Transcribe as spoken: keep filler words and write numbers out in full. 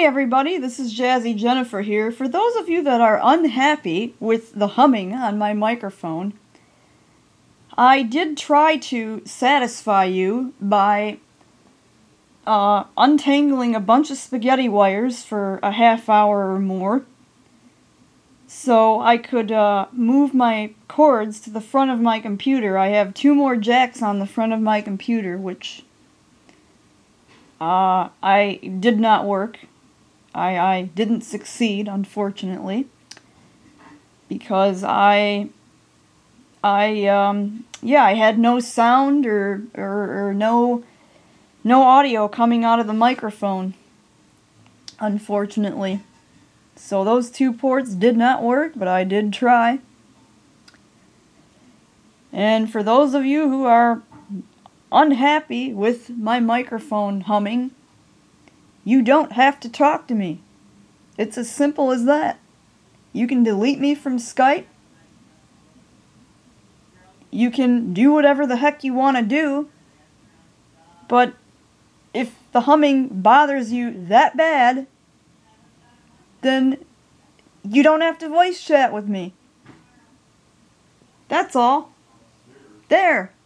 everybody, this is Jazzy Jennifer here. For those of you that are unhappy with the humming on my microphone, I did try to satisfy you by uh, untangling a bunch of spaghetti wires for a half hour or more so I could uh, move my cords to the front of my computer. I have two more jacks on the front of my computer, which uh, I did not work. I, I didn't succeed, unfortunately, because I, I, um, yeah, I had no sound or, or, or no, no audio coming out of the microphone, unfortunately. So those two ports did not work, but I did try. And for those of you who are unhappy with my microphone humming, you don't have to talk to me. It's as simple as that. You can delete me from Skype. You can do whatever the heck you want to do. But if the humming bothers you that bad, then you don't have to voice chat with me. That's all. There.